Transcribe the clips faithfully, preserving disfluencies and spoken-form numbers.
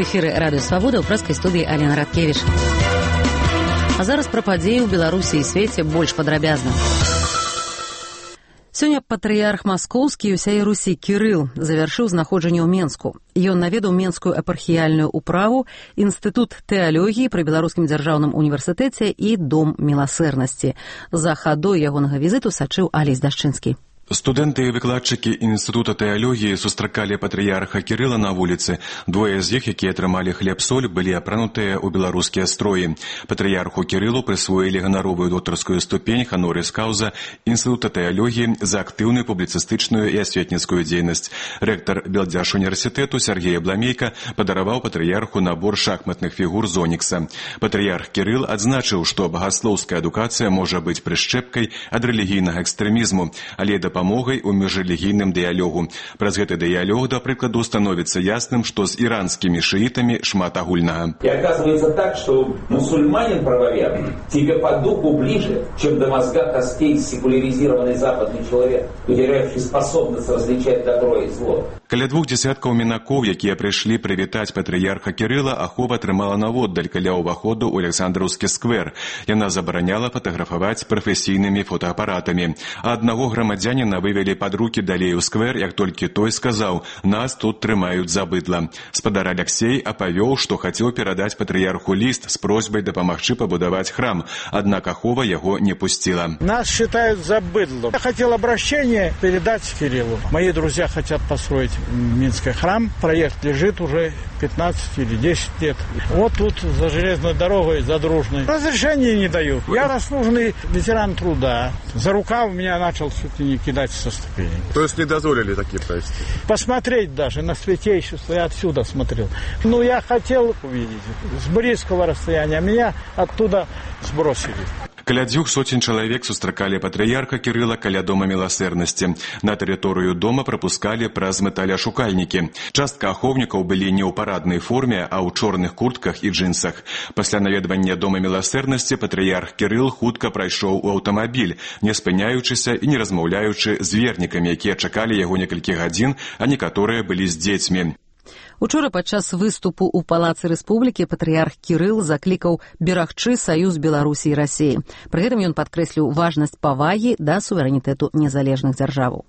эфіры радыё Свабода ў прэскай студыі Алена Радкевіч. А зараз пра падзеі ў Беларусі і свеце больш падрабязна. Сёння патрыярх маскоўскі і ўсяе Русі Кірыл завяршыў знаходжанне ў Менску. Ён наведаў Менскую епархіяльную управу, інстытут тэалогіі пры Беларускім дзяржаўным універсітэце і дом міласэрнасці. За хадой ягонага візіту сачыў Алесь Дашчынскі. Студэнты і выкладчыкі інстытута тэалогіі сустракалі патрыярха Кірыла на вуліцы. Двое з іх, якія атрымалі хлеб-соль, былі апранутыя ў беларускія строі. Патрыярху Кірылу прысвоілі ганаровую доктарскую ступень ханорис каўза інстытута тэалогіі за актыўную публіцыстычную і асветніцкую дзейнасць. Рэктар Белдзяржуніверсітэту Сергей Бламейка падараваў патрыярху набор шахматных фігур з онікса. Патрыярх Кірыл адзначыў, што багаслоўская адукацыя можа быць прышчэпкай ад рэлігійнага экстрэмізму, але да памогай у міжрэлігійным дыялогу. Праз гэты дыялог, да прыкладу, становіцца ясным, што з іранскімі шиитами шмат агульнага. И оказывается так, что мусульманин правоверный тебе по духу ближе, чем до мозга костей секуляризированный западный человек, потерявший способность различать добро и зло. Каля двух десяткаў мінакоў, якія прыйшлі прывітаць патрыярха Кірыла, ахова атрымала наводдаль каля ўваходу ў Александраўскі сквер. Яна забараняла фатаграфаваць прафесійнымі фотоапаратамі. А аднаго грамадзяніна вывелі пад рукі далей у сквер, як толькі той сказаў: «Нас тут трымаюць за быдла». Спадар Алексей апавёў, што хацеў перадаць патрыярху ліст з просьбай дапамагчы пабудаваць храм, аднак ахова яго не пусціла. Нас считают за быдло. Я хотел обращение передать Кириллу. Мои друзья хотят построить Минский храм. Проект лежит уже пятнадцать или десять лет. Вот тут за железной дорогой, за Дружной. Разрешения не дают. Я заслуженный ветеран труда. За рукав меня начал чуть ли не кидать со ступеней. То есть не дозволили такие провести? Посмотреть даже на святейшество. Я отсюда смотрел. Ну, я хотел увидеть с близкого расстояния. Меня оттуда сбросили. Каля дзвюх соцень чалавек сустракалі патрыярха Кірыла каля дома міласэрнасці. На тэрыторыю дома прапускалі праз металяшукальнікі. Частка ахоўнікаў былі не ў параднай форме, а ў чорных куртках і джинсах. Пасля наведвання дома міласэрнасці патрыярх Кірыл хутка прайшоў у аўтамабіль, не спыняючыся і не размаўляючы з вернікамі, якія чакалі яго некалькі гадзін, а некаторыя былі з дзецьмі. Учора падчас выступу ў Палацы Рэспублікі патрыярх Кірыл заклікаў берагчы саюз Беларусі і Расіі. Пры гэтым ён падкрэсліў важнасць павагі да суверэнітэту незалежных дзяржаваў.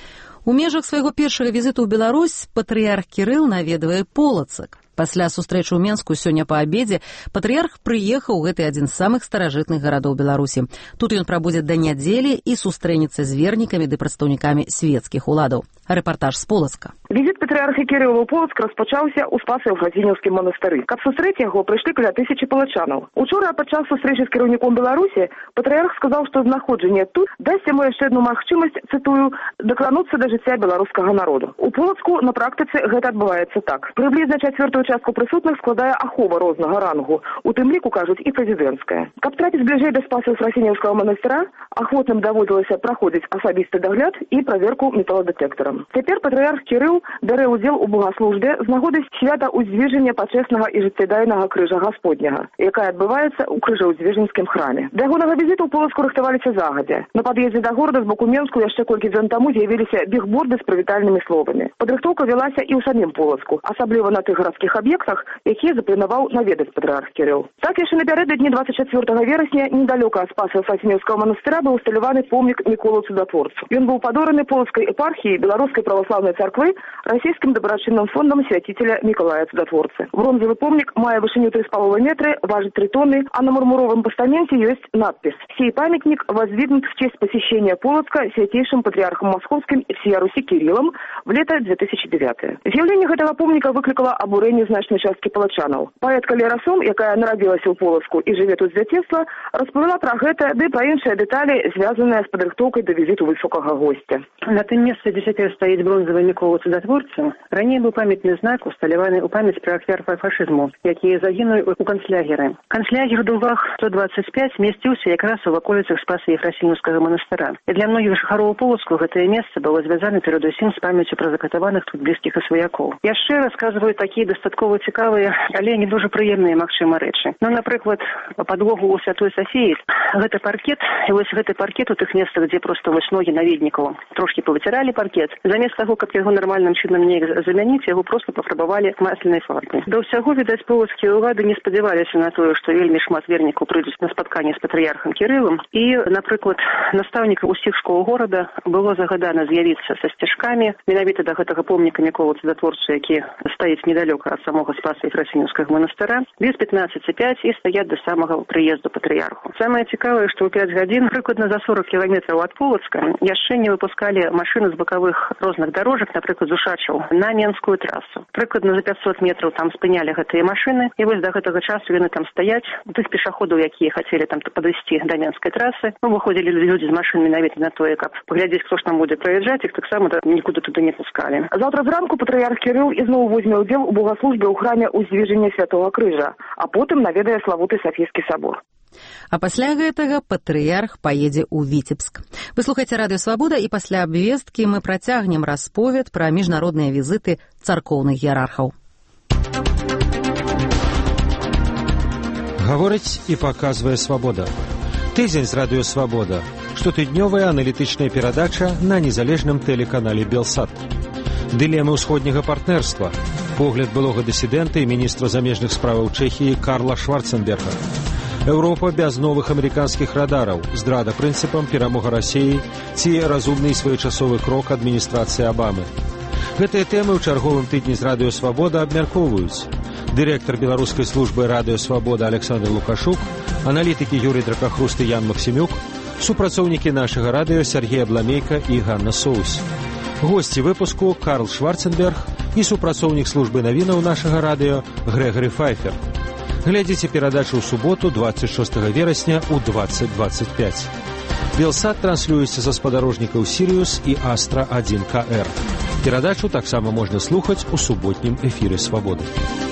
У межах свайго першага візіту ў Беларусь патрыярх Кірыл наведвае Полацак. Пасля сустрэчы ў Менску сёння па абедзе патрыярх прыехаў у гэты адзін з самых старажытных гарадоў Беларусі. Тут ён прабудзе да нядзелі і сустрэнецца з вернікамі ды прадстаўнікамі свецкіх уладаў. Рэпартаж з Полацка. Візіт патрыарха Кірыла ў Полацк распачаўся ў Спаса-Еўфразінеўскім манастыры. Каб сустрэць яго, прыйшлі каля тысячы палачанаў. Учора падчас сустрэчы з кіраўніком Беларусі патрыарх сказаў, што знаходжанне тут дасць яму яшчэ адну магчымасць, цытую, дакрануцца да жыцця беларускага народу. У Полацку на практыцы гэта адбываецца так. Прыблізна чацвёртую частку прысутных складае ахова рознага рангу, у тым ліку, кажуць, і прэзідэнцкая. Каб трапіць бліжэй да Спаса-Еўфразінеўскага манастыра, ахвотным даводзілася праходзіць асабісты дагляд і праверку металадэтэктарам. Цяпер патрыярх Кірыл бярэ ўдзел у богаслужбе з нагоды свята ўзвіжання пачэснага і жыццядайнага крыжа Гасподняга, якая адбываецца ў крыжаўзвіжанскім храме. Да ягонага візіту ў Полацку рыхтаваліся загадзя. На пад'ездзе да горада з боку Менску яшчэ колькі дзён таму з'явіліся бігборды з прывітальнымі словамі. Падрыхтоўка вялася і ў самім Полацку, асабліва на тых гарадскіх аб'ектах, якія запланаваў наведаць патрыярх Кірыл. Так яшчэ напярэдадні двадцать чацвёртага верасня недалёка ад Спаса-Еўфразінеўскага манастыра быў усталяваны помнік Міколу Цудатворцу. Ён быў падораны Полацкай епархіяй Беларускай праваслаўнай царквы расійскім дабрачынным фондам свяцителя Мікалая Цудатворцы. Бронзавы помнік мае вышыню тры з паловай метры, важыць тры тонны, а на мармуровым пастаменте ёсць надпіс: «Сей памятник воздвигнут в честь посещения Полацка святейшим патриархом московским и всея Руси Кириллом в лето две тысячи девятого. З'яўленне гэтага помніка выклікала абурэнне значнай часткі палачанаў. Паэтка Лера Сом, якая нарадзілася ў Полацку і жыве тут з дзяцінства, распавяла пра гэта ды пра іншыя дэталі, звязаныя з падрыхтоўкай да візіту высокага госця. На тым месцы, дзе цяпер стаіць бронзавы Мікола Цудатворцу, раней быў памятны знак, усталяваны ў памяць пра ахвяр фашызму, якія загінулі у канцлягеры. Канцлягер Дулвах сто двадцать пять месціўся якраз у ваколіцах Спаса-Еўфразінеўскага манастыра. І для многіх жыхароў Полацку гэтае месца было звязана перадусім з памяццю пра закатаваных тут блізкіх і сваякоў. Яшчэ расказваюць такія дастаткова цікавыя, але не дуже прыемныя, магчыма, рэчы. Ну, напрыклад, падлогу ў Святой Сафіі гэта паркет, і вось гэты паркет у тых месцах, дзе проста вось ногі наведнікаў трошкі павыціралі паркет, Замест таго, каб яго нармальным чынам неяк замяніць, яго проста пафарбавалі масляной фарбай. Да ўсяго, відаць, полацкія ўлады не спадзяваліся на тое, што вельмі шмат вернікаў прыйдуць на спатканне з патрыярхам Кірылам. І, напрыклад, настаўнікам усіх школ горада было загадана з'явіцца са сцяжкамі менавіта да гэтага помніка Міколы Цудатворцы, які стаіць недалёка ад самога Спаса Ефрасініўскага манастыра, без пятнадцати пять і стаяць да самага прыезду патрыярху. Самае цікавае, што ў пять гадзін, прыкладна за сорок кіламетраў ад Полацка, яшчэ не выпускалі машыны з бакавых розных дарожак, напрыклад, з Ушачаў, на Менскую трасу. Прыкладна за пятьсот метраў там спынялі гэтыя машыны, і вось да гэтага часу яны там стаяць. Тых пешаходаў, якія хацелі там падысці да Менскай трасы, ну, выходзілі людзі з машын менавіта на тое, каб паглядзець, хто ж там будзе праязджаць, іх таксама нікуды туды не пускалі. Заўтра зранку патрыярх Кірыл ізноў возьме ўдзел у богаслужбе ў храме Уздвиження Святого Крыжа, а потым наведае славуты Сафійскі сабор. А пасля гэтага патрыярх паедзе ў Віцебск. Вы слухаеце Радыё Свабода, і пасля абвесткі мы працягнем расповед пра міжнародныя візіты царкоўных іерархаў. Гаворыць і паказвае Свабода. Тыдзень з Радыё Свабода. Штотыднёвая аналітычная перадача на незалежным тэлеканале Белсат. Дылемы ўсходняга партнерства. Погляд былога дысідэнта і міністра замежных справаў Чэхіі Карла Шварценберга. Еўропа без новых амерыканскіх радараў, здрада прынцыпам, перамога Расіі ці разумны і своечасовы крок адміністрацыі Абамы. Гэтыя тэмы ў чарговым тыдні з Радыё Свабода абмяркоўваюць дырэктар беларускай службы Радыё Свабода Александр Лукашук, аналітыкі Юрый Дракахруст і Ян Максімюк, супрацоўнікі нашага радыё Сергей Абламейка і Ганна Соус. Госці выпуску Карл Шварценберг і супрацоўнік службы навінаў нашага радыё Грэгары Файфер. Глядзіце перадачу ў суботу двадцать шостага верасня ў двадцать двадцать пять. Белсат транслюецца са спадарожнікаў Сіриус і Астра один ка эр. Перадачу таксама можна слухаць у суботнім эфіры Свабоды.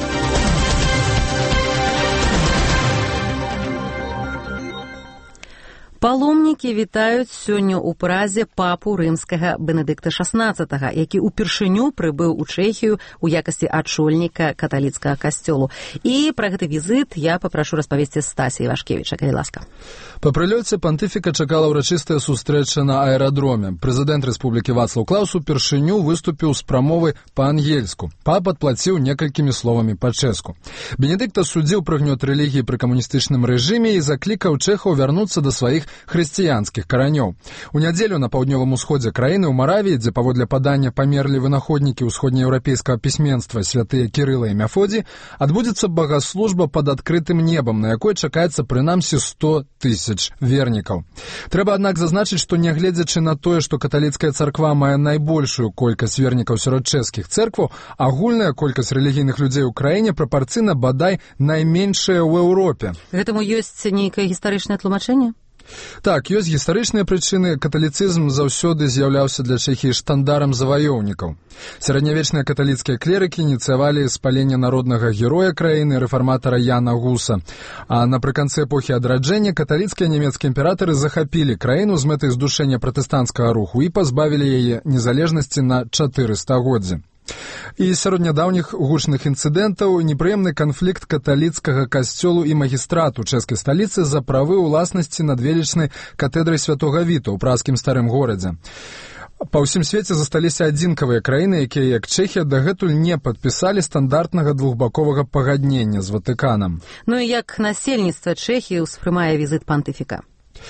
Паломнікі вітаюць сёння ў Празе папу рымскага Бенедыкта шаснаццатага, які ўпершыню прыбыў у Чэхію ў якасці ачольніка каталіцкага касцёлу. І пра гэты візіт я папрашу распавесці Стасі Івашкевіча, калі ласка. Па прылёце пантыфіка чакала ўрачыстая сустрэча на аэрадроме. Прэзідэнт рэспублікі Вацлаў Клаус упершыню выступіў з прамовай па-ангельску. Пап адплаціў некалькімі словамі па-чэску. Бенедыкт асудзіў прыгнёт рэлігіі пры камуністычным рэжыме і заклікаў чэхаў вярнуцца да сваіх хрысціянскіх каранёў. У нядзелю на паўднёвым усходзе краіны ў Маравіі, дзе паводле падання памерлі вынаходнікі ўсходнееўрапейскага пісьменства святыя Кірыла і Мяфодзі, адбудзецца богаслужба пад адкрытым небам, на якой чакаецца прынамсі сто тысяч вернікаў. Трэба, аднак, зазначыць, што нягледзячы на тое, што каталіцкая царква мае найбольшую колькасць вернікаў сярод чэшскіх цэркваў, агульная колькасць рэлігійных людзей у краіне прапарцыйна бадай найменшая ў Еўропе. Гэтаму ёсць нейкае гістарычнае тлумачэнне? Так, ёсць гістарычныя прычыны. Каталіцызм заўсёды з'яўляўся для Чэхіі штандарам заваёўнікаў. Сярэднявечныя каталіцкія клерыкі ініцыявалі спаленне народнага героя краіны, рэфарматара Яна Гуса. А напрыканцы эпохі адраджэння каталіцкія нямецкія імператары захапілі краіну з мэтай здушэння пратэстанцкага руху і пазбавілі яе незалежнасці на чатыры стагоддзі. І сярод нядаўніх гучных інцыдэнтаў непрыемны канфлікт каталіцкага касцёлу і магістрату чэшскай сталіцы за правы ўласнасці над велічнай катедрай святога Віта ў празкім старым горадзе. Па ўсім свеце засталіся адзінкавыя краіны, якія, як Чэхія, дагэтуль не падпісалі стандартнага двухбаковага пагаднення з Ватыканам. Ну і як насельніцтва Чэхіі ўспрымае візіт пантыфіка?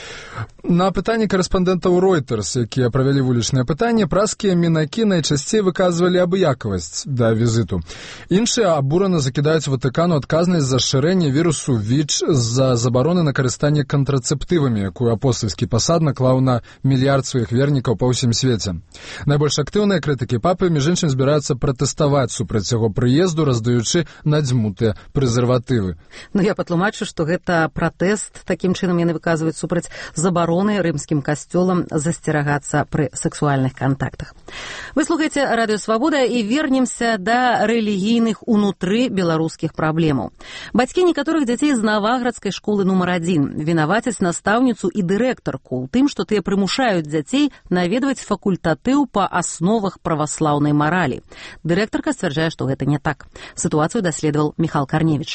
На пытанні корэспандэнтаў Reuters, якія правялі вулічнае пытанне, празкія мінакі найчасцей выказвалі абыякавасць да візіту. Іншыя абурана закідаюць Ватыкану адказнасць за шырэнне вірусу ВІЧ з-за забароны на карыстанне кантрацэптывамі, якую апостальскі пасад наклаў на мільярд сваіх вернікаў па ўсім свеце. Найбольш актыўныя крытыкі папы, між іншым, збіраюцца пратэставаць супраць яго прыезду, раздаючы надзьмутыя прэзерватывы. Ну, я патлумачу, што гэта пратэст, такім чынам яны выказваюць супраць забароны рымскім касцёлам засцерагацца пры сексуальных кантактах. Вы слухаеце Радыё Свабода і вернемся да рэлігійных унутры беларускіх праблемаў. Бацькі некаторых дзяцей з Наваградскай школы нумар адзін вінавацяць настаўніцу і дырэктарку ў тым, што тыя прымушаюць дзяцей наведваць факультатыў па асновах праваслаўнай маралі. Дырэктарка сцвярджае, што гэта не так. Сітуацыю даследаваў Міхал Карневіч.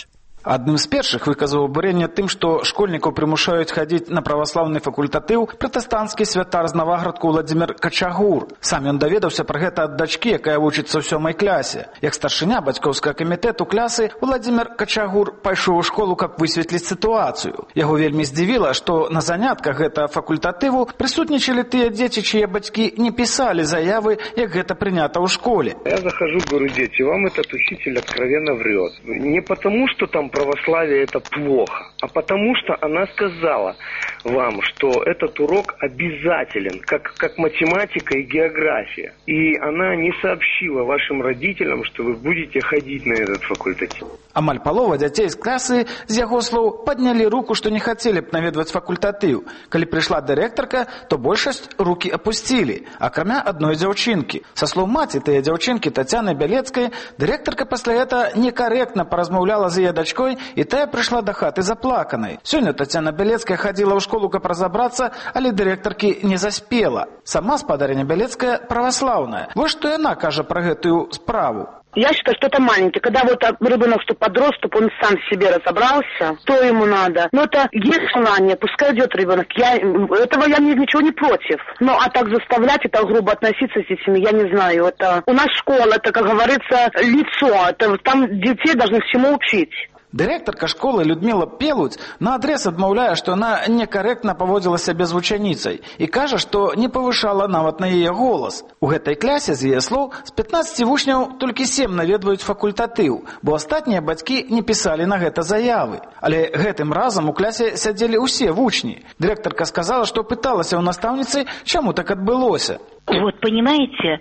Адным з першых выказаў абурэнне тым, што школьнікаў прымушаюць хадзіць на праваслаўны факультатыў пратэстанцкі святар з Наваградку Владзімір Качагур. Сам ён даведаўся пра гэта ад дачкі, якая вучыцца ў сёмай клясе. Як старшыня бацькоўскага камітэту клясы, Владзімір Качагур пайшоў у школу, каб высветліць сітуацыю. Яго вельмі здзівіла, што на занятках гэтага факультатыву прысутнічалі тыя дзеці, чые бацькі не пісалі заявы, як гэта прынята ў школе. Я захожу, говорю: дети, вам этот учитель откровенно врет. Не потому, что там православие это плохо, а потому что она сказала вам, что этот урок обязателен, как, как математика и география. И она не сообщила вашим родителям, что вы будете ходить на этот факультатив. Амаль палова дзяцей з класы, з яго слоў, паднялі руку, што не хацелі б наведваць факультатыў. Калі прыйшла дырэктарка, то большасць рукі апусцілі, акрамя адной дзяўчынкі. Са слоў маці тыя дзяўчынкі Тацяны Бялецкай, дырэктарка пасля гэта некаректна паразмаўляла з яе дачкой, і тая прыйшла да хаты заплаканай. Сёння Тацяна Бялецкая хадзіла ў школу, каб разабрацца, але дырэктаркі не заспела. Сама спадарыня Бялецкая праваслаўная. Вось што яна кажа пра гэтую справу. Я считаю, что это маленький. Когда вот ребенок, что подрос, чтобы он сам в себе разобрался, что ему надо. Но это есть желание, пускай идет ребенок. Я, этого я ничего не против. Но а так заставлять, это грубо относиться с детьми, я не знаю. Это у нас школа, это, как говорится, лицо. Это, там детей должны всему учить. Дырэктарка школы Людмила Пелудзь наадрэз адмаўляе, што яна некарэктна паводзіла сябе з вучаніцай і кажа, што не павышала нават на яе голас. У гэтай клясе, з яе слоў, з пятнаццаці вучняў толькі сем наведваюць факультатыў, бо астатнія бацькі не пісалі на гэта заявы. Але гэтым разам у клясе сядзелі ўсе вучні. Дырэктарка сказала, што пыталася ў настаўніцы, чаму так адбылося. Вот, понимаете,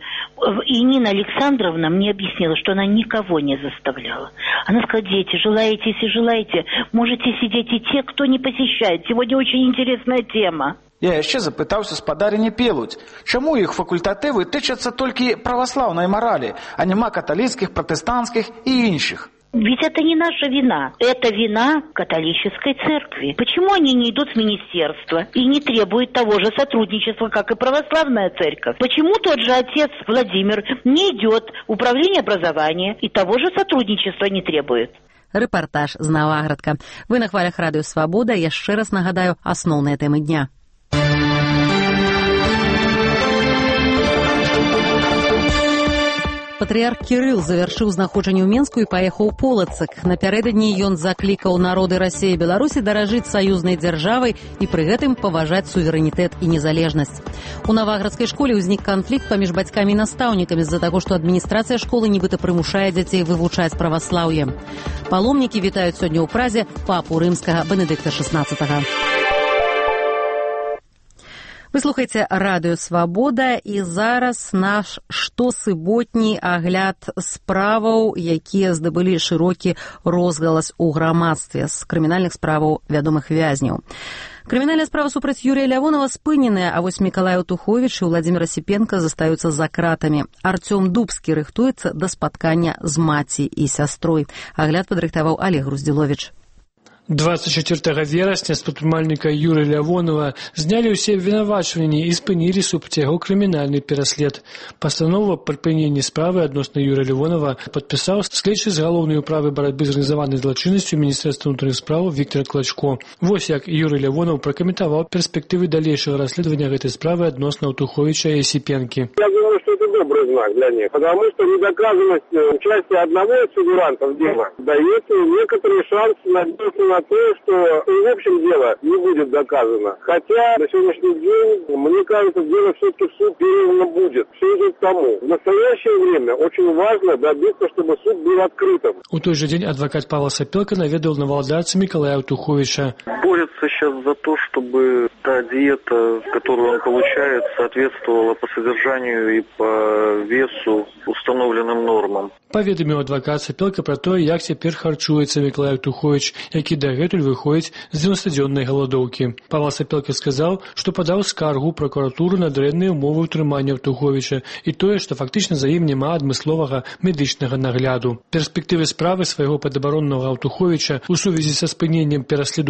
и Нина Александровна мне объяснила, что она никого не заставляла. Она сказала: дети, желаете, если желаете, можете сидеть и те, кто не посещает. Сегодня очень интересная тема. Я яшчэ запытаўся спадарыні Пелудзь, чаму іх факультатывы тычацца толькі праваслаўнай маралі, а няма каталіцкіх, пратэстанцкіх і іншых. Ведь это не наша вина. Это вина католической церкви. Почему они не идут в министерство и не требуют того же сотрудничества, как и православная церковь? Почему тот же отец Владимир не идет в управление образования и того же сотрудничества не требует? Рэпартаж з Наваградка. Вы на хвалях Радыё Свабода. Яшчэ раз нагадаю асноўныя тэмы дня. Патрыярх Кірыл завяршыў знаходжанне ў Менску і паехаў у Полацак. Напярэдадні ён заклікаў народы Расіі і Беларусі даражыць саюзнай дзяржавай і пры гэтым паважаць суверэнітэт і незалежнасць. У Наваградскай школе ўзнік канфлікт паміж бацькамі і настаўнікамі з-за таго, што адміністрацыя школы нібыта прымушае дзяцей вывучаць праваслаўе. Паломнікі вітаюць сёння ў Празе папу рымскага Бенедыкта шаснаццатага. Вы слухаеце Радыё Свабода, і зараз наш штосуботні агляд справаў, якія здабылі шырокі розгалас у грамадстве з крымінальных справаў вядомых вязняў. Крымінальная справа супраць Юрія Лявонова спыненая, а вось Мікалай Аўтуховіч і Владзімір Асіпенка застаюцца за кратамі. Артём Дубскі рыхтуецца да спаткання з маці і сястрой. Агляд падрыхтаваў Олег Груздзіловіч. двадцать четвёртага верасня з прадпрымальніка Юрия Лявонова знялі ўсе абвінавачванні і спынілі супраць яго крымінальны пераслед. Пастанову аб прыпыненні справы адносна Юрия Лявонова падпісаў следчы з галоўнай управы барацьбы з арганізаванай злачыннасцю Міністэрства ўнутраных спраў Віктор Клачко. Вось як Юрий Лявонов пракаментаваў перспектывы далейшага расследавання гэтай справы адносна Аўтуховіча і Асіпенкі. Я думаю, что это добрый знак для них, потому что недоказанность участия одного из фигурантов дела дает некоторый шанс надеяться на то, что в общем дело не будет доказано. Хотя на сегодняшний день, мне кажется, дело все-таки в суд передано будет. Все идет к тому. В настоящее время очень важно добиться, чтобы суд был открытым. У той же день адвокат Павла Сапелка наведал новоладца Миколая Аўтуховича. Борется сейчас за то, чтобы та диета, которую он получает, соответствовала по содержанию и по весу установленным нормам. Паведаміў адвакат Сапелка пра тое, як цяпер харчуецца Мікалай Аўтуховіч, які дагэтуль выходзіць з дзевяностадзённай галадоўкі. Павел Сапелка сказаў, што падаў скаргу пракуратуру на дрэнныя ўмовы ўтрымання Аўтуховіча і тое, што фактычна за ім няма адмысловага медычнага нагляду. Перспектывы справы свайго падабароннага Аўтуховіча ў сувязі са спыненнем пераследу Лявонова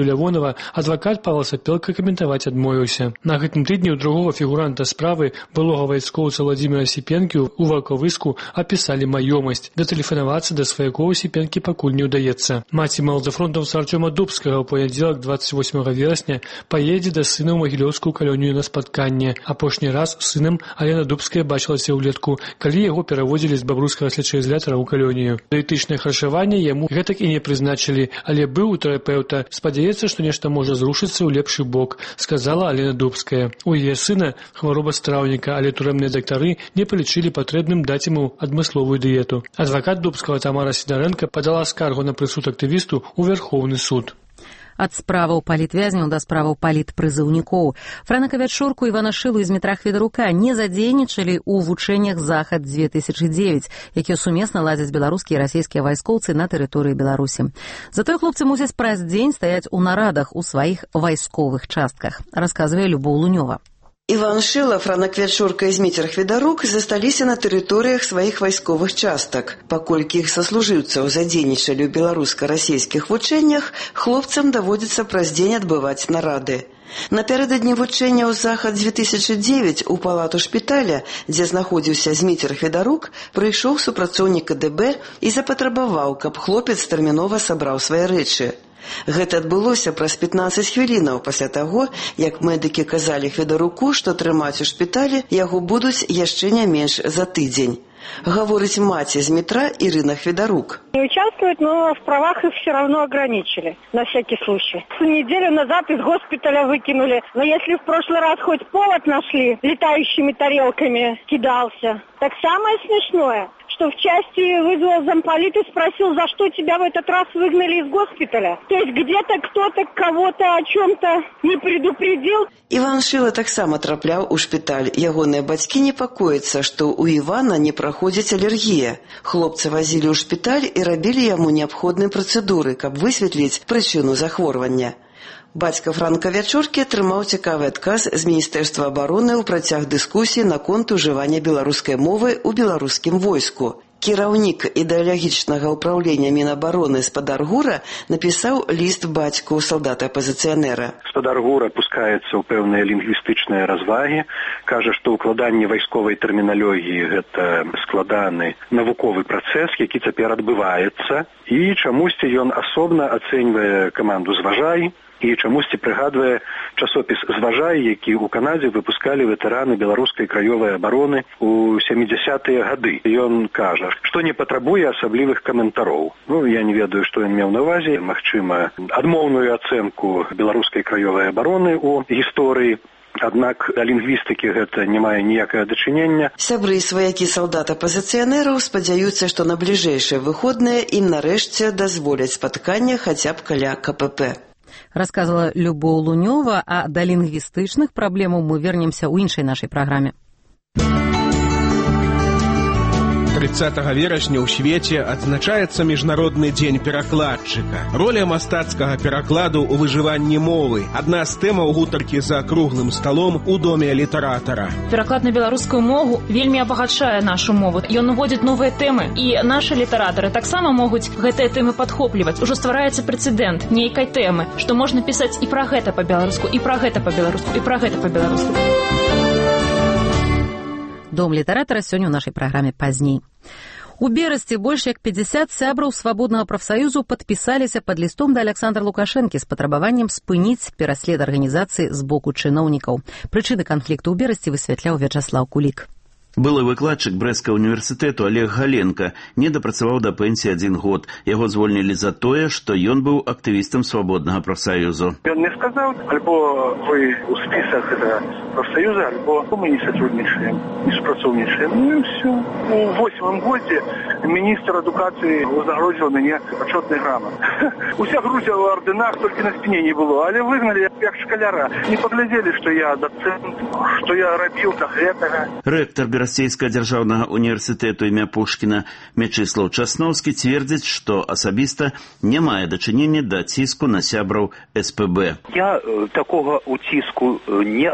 Лявонова, адвакат Павла Сапелка каментаваць адмовіўся. На гэтым тыдні ў другого фігуранта справы, былога вайскоўца Владзіміра Сіпенкі, у Валковыску апісалі маёмасць. Датэлефанавацца да сваякоў Сіпенкі пакуль не ўдаецца. Маці малазафронтаўца Артёма Дубскага ў панядзелак двадцать восьмага верасня паедзе да сына ў Магілёўскую калонію на спатканне. Апошні раз з сынам Алена Дубская бачылася ўлетку, калі яго пераводзілі з бабруйскага следчаізалятара ў калонію. Дыетычнае харчаванне яму гэтак і не прызначылі, але быў у тэрапеўта. Спадзяецца, што нешта можа зрушыцца ў лепшы бок, сказала Алена Дубская. У яе сына хвароба страўніка, але турэмныя дактары не палічылі патрэбным даць яму адмысловую дыету. Адвакат Дубскага Тамара Сідарэнка падала скаргу на прысуд актывісту ў Вярхоўны суд. Ад справаў палітвязняў да справаў палітпрызыўнікоў. Франака Вячорку і Івана Шылу і Змітра Хведарука не задзейнічалі ў вучэннях «Захад две тысячи девять», якія сумесна ладзяць беларускія і расійскія вайскоўцы на тэрыторыі Беларусі. Затое хлопцы мусяць праз дзень стаяць у нарадах у сваіх вайсковых частках, расказвае Любоў Лунёва. Іван Шыла, Франак Вячорка і Зміцер Хведарук засталіся на тэрыторыях сваіх вайсковых частак. Паколькі іх саслужыўцаў задзейнічалі ў беларуска-расійскіх вучэннях, хлопцам даводзіцца праз дзень адбываць нарады. Напярэдадні вучэнняў «Захад две тысячи девять» у палату шпіталя, дзе знаходзіўся Зміцер Хведарук, прыйшоў супрацоўнік ка дэ бэ і запатрабаваў, каб хлопец тэрмінова сабраў свае рэчы. Гэта адбылося праз пятнаццаць хвілінаў пасля таго, як медыкі казалі Хведаруку, што трымаць у шпіталі яго будуць яшчэ не менш за тыдзень. Говорит маці Змитра Ирина Хведарук. Не участвуют, но в правах их все равно ограничили, на всякий случай. Неделю назад из госпиталя выкинули, но если в прошлый раз хоть повод нашли, летающими тарелками кидался. Так самое смешное, что в части вызвал замполит и спросил, за что тебя в этот раз выгнали из госпиталя. То есть где-то кто-то кого-то о чем-то не предупредил. Иван Шила так само трапляў у шпіталь. Ягоныя бацькі непакояцца, што у Івана не праходзіць алергія. Хлопца вазілі ў шпіталь і рабілі яму неабходныя працэдуры, каб высветліць прычыну захворвання. Бацька Франка Вячоркі атрымаў цікавы адказ з Міністэрства абароны ў працяг дыскусіі наконт ужывання беларускай мовы ў беларускім войску. Кіраўнік ідэалагічнага ўпраўлення Мінабароны Спадар Гура напісаў ліст бацьку салдата-апазіцыянера. Спадар Гура пускаецца ў пэўныя лінгвістычныя развагі, кажа, што ўкладанне вайсковай тэрміналогіі гэта складаны навуковы працэс, які цяпер адбываецца, і чамусьці ён асобна ацэньвае каманду «Зважай», і чамусьці прыгадвае часопіс «Зважай», які ў Канадзе выпускалі ветэраны беларускай краёвай абароны ў сямідзясятыя гады. Ён кажа, што не патрабуе асаблівых каментароў. Ну, я не ведаю, што ён меў на ўвазе. Магчыма, адмоўную ацэнку беларускай краёвай абароны ў гісторыі. Аднак да лінгвістыкі гэта не мае ніякага дачынення. Сябры і сваякі салдат-апазіцыянераў спадзяюцца, што на бліжэйшыя выходныя ім нарэшце дазволяць спатканне хаця б каля ка пэ пэ. Рассказывала Любоў Лунёва, а да лінгвістычных праблемаў мы вернемся ў іншай нашай праграме. трыццатага верасня ў свеце адзначаецца міжнародны дзень перакладчыка. Роля мастацкага перакладу ў выжыванні мовы — адна з тэмаў гутаркі за круглым сталом у доме літаратара. Пераклад на беларускую мову вельмі абагачае нашу мову. Ён уводзіць новыя тэмы, і нашы літаратары таксама могуць гэтыя тэмы падхопліваць. Ужо ствараецца прэцэдэнт нейкай тэмы, што можна пісаць і пра гэта па-беларуску, і пра гэта па-беларуску, і пра гэта па-беларуску. Дом літаратара сёння ў нашай праграме пазней. У Берасці больш як пятьдесят сябраў свабоднага прафсаюзу падпісаліся пад лістом да Аляксандра Лукашэнкі з патрабаваннем спыніць пераслед арганізацыі з боку чыноўнікаў. Прычыны канфлікту ў Берасці высвятляў Вячаслаў Кулік. Былы выкладчык Брэсцкага універсітэту Олег Галенка не дапрацаваў да пенсіі адзін год. Яго звольнілі за тое, што ён быў актывістам свабоднага прафсаюзу. Ён мне сказаў, альбо вы ў спісах гэтага прафсаюза, альбо мы не сатруднічаем, не супрацоўнічаем. Ну і ўсё. У восьмым годзе міністр адукацыі узагрозіў мяне пачотнай грамат. Уся Грузія ў ардынах, толькі на спіне не было, але выгналі як шкаляра. Не паглядзелі, што я дацэнт, што я рабіў да гэтага. Рэктар Расійскага дзяржаўнага універсітэту імя Пушкіна Мячыслаў Часноўскі цвердзіць, што асабіста не мае дачынення да ціску на сябраў эс пэ бэ. Я такога ўціску не ажыццяўляў.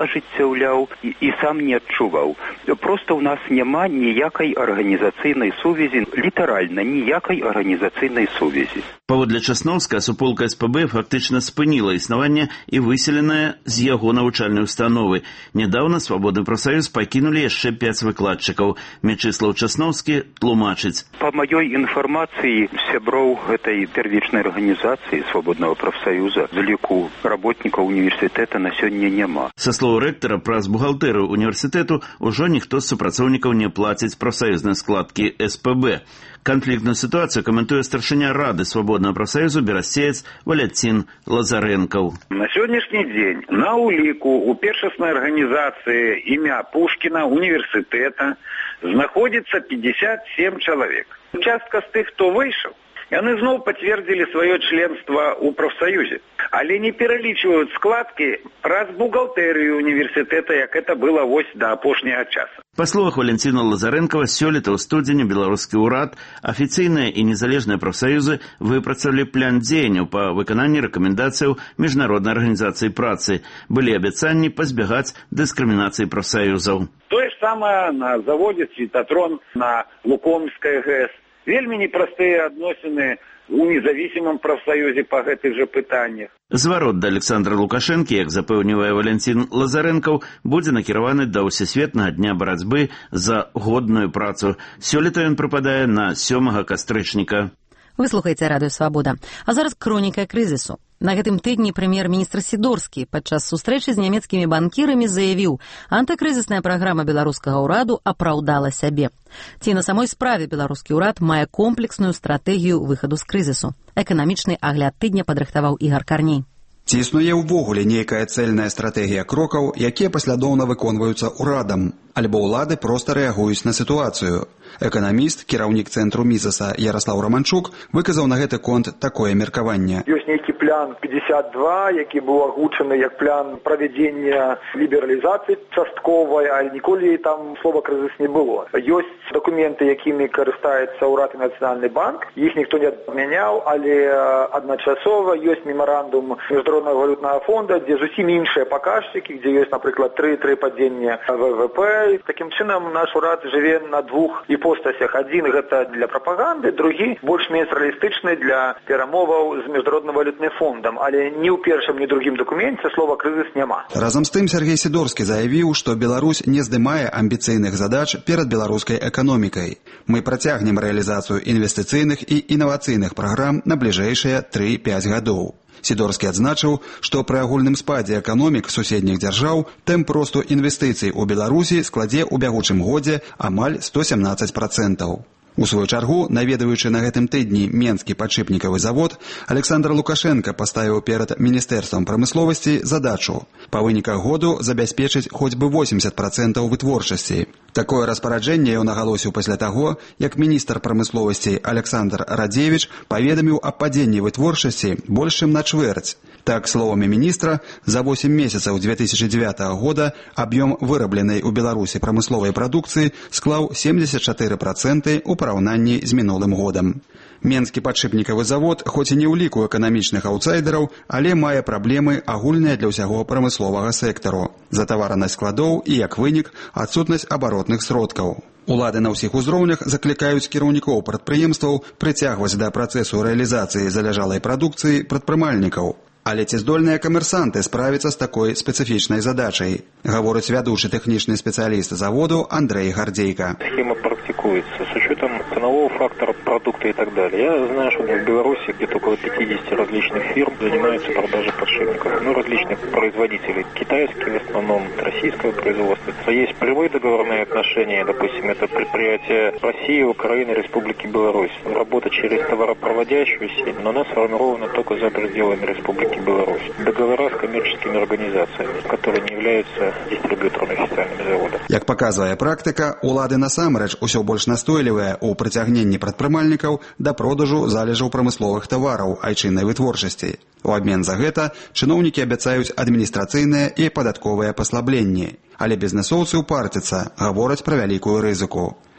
уяўляў і, і сам не адчуваў. Просто ў нас няма ніякай арганізацыйнай сувязі, літаральна ніякай арганізацыйнай сувязі. Паводле Часноўска, суполка эс пэ бэ фактычна спыніла існаванне і выселеная з яго навучальнай установы. Нядаўна свабодны прафсаюз пакінулі яшчэ пяць выкладчыкаў. Мячыслаў Часноўскі тлумачыць. Па маёй інфармацыі, сяброў гэтай первічнай арганізацыі свабоднага прафсаюза з ліку работнікаў універсітэта на сёння няма. Са слоў рэктара, праз бухгалтэрыю універсітэту ўжо ніхто з супрацоўнікаў не плаціць прафсаюзнай складкі эс пэ бэ. Конфликтную ситуацию комментует старшыня Рады свободного профсоюза берасцеец Валентин Лазаренков. На сегодняшний день на улику у першасной организации имя Пушкина университета находится пятьдесят семь человек. Частка з тых, хто выйшаў, яны зноў пацвердзілі сваё членство ў прафсаюзе, але не пералічваюць складкі праз бухгалтэрыю універсітэта, як это было вось да апошняга часу. Па словах Валентина Лазаренкова, сёлета ў студзені беларускі ўрад, афіцыйныя і незалежныя прафсаюзы выпрацавалі план дзеянняў па выкананні рэкамендацыяў міжнароднай арганізацыі працы. Былі абяцанні пазбягаць дыскрымінацыі прафсаюзаў. Тое ж самае на заводзе «Цветатрон» на Лукомскай ГЭС. Вельмі непростыя адносіны у независимом прафсаюзе па гэтых жа пытаннях. Зварот да Александра Лукашэнкі, як запэўнівае Валентин Лазаренков, будзе накіраваны да ўсесветнага дня барацьбы за годную працу. Сёлета ён прыпадае на сёмага кастрычніка. Вы слухаеце Радыё Свабода. А зараз хроніка крызісу. На гэтым тыдні прэм'ер-міністр Сідорскі падчас сустрэчы з нямецкімі банкірамі заявіў, антыкрызісная праграма беларускага ўраду апраўдала сябе. Ці на самой справе беларускі ўрад мае комплексную стратэгію выхаду з крызісу. Эканамічны агляд тыдня падрыхтаваў Ігар Карней. Ці існуе ўвогуле нейкая цэльная стратэгія крокаў, якія паслядоўна выконваюцца ўрадам, альбо ўлады проста рэагуюць на сітуацыю? Эканаміст, кіраўнік цэнтру Мізаса Яраслаў Раманчук выказаў на гэты конт такое меркаванне. Ёсць нейкі план пятьдесят два, які быў агучаны як план правядзення лібералізацыі частковай, але ніколі там слова крызіс не было. Ёсць дакументы, якімі карыстаецца ўрад і Нацыянальны банк. Іх ніхто не адмяняў, але адначасова ёсць мемарандум Міжнароднага валютнага фонда, дзе зусім іншыя паказчыкі, дзе ёсць, напрыклад, тры-тры падзення вэ вэ пэ. Такім чынам наш урад жыве на двух іпостасях. Адзін гэта для прапаганды, другі больш-менш рэалістычны для перамоваў з Міжнародным валютным фондам, але ні ў першым, ні другім дакуменце слова крызіс няма. Разам з тым Сергей Сідорскі заявіў, што Беларусь не здымае амбіцыйных задач перад беларускай эканомікай. Мы працягнем рэалізацыю інвестыцыйных і інавацыйных праграм на бліжэйшыя тры-пяць гадоў. Сідорскі адзначыў, што пры агульным спадзе эканомік суседніх дзяржаў тэмп росту інвестыцый у Беларусі складзе ў бягучым годзе амаль сто сямнаццаць працэнтаў. У сваю чаргу, наведваючы на гэтым тыдні менскі падшипнікавы завод, Александр Лукашенко паставіў перад Міністэрствам прамысловасці задачу па выніках году забяспечыць хоць бы восемьдесят працэнтаў вытворчасці. Такое распараджэнне ён агалосіў пасля таго, як міністр прамысловасці Александр Радзевіч паведаміў аб падзенні вытворчасці больш чым на чвэрць. Так, словамі міністра, за восемь месяцаў две тысячи девятого года аб'ём вырабленай у Беларусі прамысловай прадукцыі склаў семьдесят четыре працэнты ў параўнанні з мінулым годам. Менскі падшипнікавы завод, хоць і не ў ліку эканамічных аўтсайдераў, але мае праблемы агульныя для ўсяго прамысловага сектару. Затаваранасць складоў і, як вынік, адсутнасць абаротных сродкаў. Улады на ўсіх узроўнях заклікаюць кіраўнікоў прадпрыемстваў прыцягваць да працэсу рэалізацыі заляжалай прадукцыі прадпрымальнікаў. Але ці здольныя камерсанты справіцца з такой спецыфічнай задачай, гаворыць вядучы тэхнічны спецыяліст заводу Андрей Гардзейка. Схема практикуется с учетом ценового фактора продукта и так далее. Я знаю, что в Беларуси где-то около пятьдесят различных фирм занимаются продажей подшипников, ну, различных производителей, китайских в основном, российского производства. Есть прямые договорные отношения, допустим, это предприятия России, Украины, Республики Беларусь. Работа через товаропроводящую сеть, но она сформирована только за пределами Республики Беларусь. Договора с коммерческими организациями, которые не являются дистрибьюторами официальными заводов. Як паказвае практыка, улады насамрэч усё больш настойлівыя ў прыцягненні прадпрымальнікаў да продажу залежаў прамысловых тавараў айчыннай вытворчасці. У абмен за гэта чыноўнікі абяцаюць адміністрацыйныя і падатковыя паслабленні, але бізнэсоўцы ўпарцяцца, гавораць пра вялікую рызыку.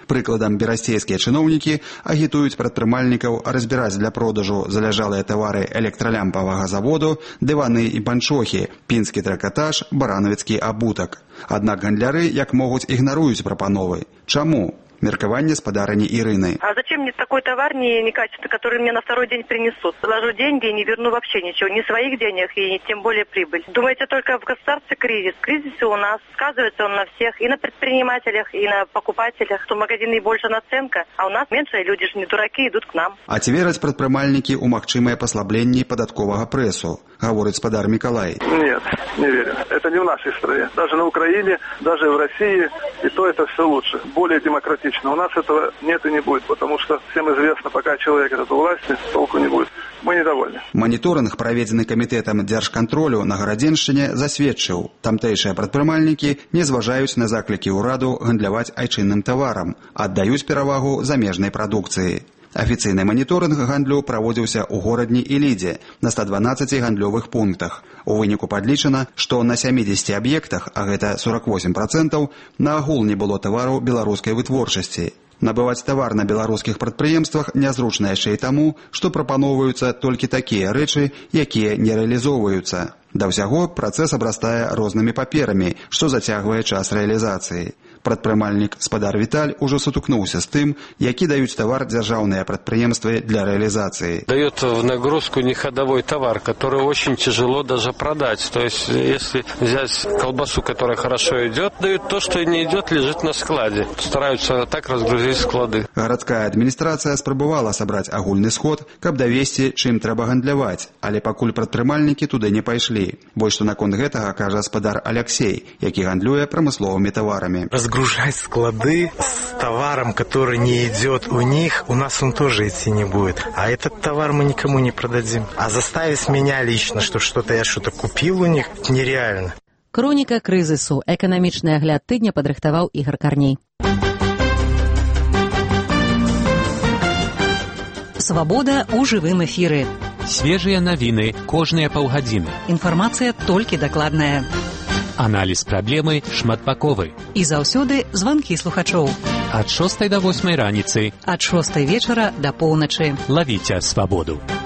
Прыкладам берасцейскія чыноўнікі агітуюць прадпрымальнікаў разбіраць для продажу заляжалыя тавары электралямпавага заводу, дываны і панчохі, пінскі тракатаж, баранавіцкі абутак. Аднак гандляры, як могуць, ігнаруюць прапановы. Чаму? Меркаванне спадарыні Ирины. А зачем мне такой товар не, некачественный, который мне на второй день принесут? Положу деньги и не верну вообще ничего. Ни своих денег и тем более прибыль. Думаете, только в государстве кризис? Кризис у нас. Сказывается он на всех. И на предпринимателях, и на покупателях. Что в магазине больше наценка, а у нас меньше, и люди же не дураки, идут к нам. А ці вераць прадпрымальнікі ў магчымыя паслабленні падатковага прэсу, гаворыць спадар Миколай. Нет, не верю. Это не в нашей стране. Даже на Украине, даже в России, и то это все лучше. Более демократично. У нас этого нет и не будет, потому что всем известно, пока человек этот у власти, толку не будет. Мы недовольны. Маніторинг, праведзены камітэтам дзяржкантролю на Гарадзеншчыне, засведчыў, тамтэйшыя прадпрымальнікі не зважаюць на заклікі ўраду гандляваць айчынным таварам, аддаюць перавагу замежнай прадукцыі. Афіцыйны маніторынг гандлю праводзіўся ў горадні і Лідзе на ста дванаццаці гандлёвых пунктах. У выніку падлічана, што на сямідзесяці аб'ектах, а гэта сорок восемь процентаў, наогул не было тавару беларускай вытворчасці. Набываць тавар на беларускіх прадпрыемствах нязручна яшчэ і таму, што прапаноўваюцца толькі такія рэчы, якія не рэалізоўваюцца. Да ўсяго працэс абрастае рознымі паперамі, што зацягвае час рэалізацыі. Прадпрымальнік спадар Віталь ужо сутыкнуўся з тым, які даюць тавар дзяржаўныя прадпрыемствы для реализации. Дают в нагрузку неходовой товар, который очень тяжело даже продать. То есть, если взять колбасу, которая хорошо идет, дают то, что не идет, лежит на складе. Стараются так разгрузить склады. Гарадская адміністрацыя спрабавала сабраць агульны сход, каб давесці, чым трэба гандляваць, але пакуль прадпрымальнікі туды не пайшлі. Вось што наконт гэтага кажа спадар Алексей, які гандлюе прамысловымі таварамі. Разгружать склады с товаром, который не идет у них, у нас он тоже идти не будет. А этот товар мы никому не продадим. А заставить меня лично, что что-то я что-то купил у них, нереально. Хроніка крызісу. Эканамічны агляд тыдня падрыхтаваў Ігор Карней. Свабода ў жывым эфіры. Свежыя навіны кожныя паўгадзіны. Інфармацыя толькі дакладная. Аналіз праблемы шматбаковы. І заўсёды званкі слухачоў. Ад шостай да восьмай раніцы. Ад шостай вечара да поўначы. Лавіце свабоду.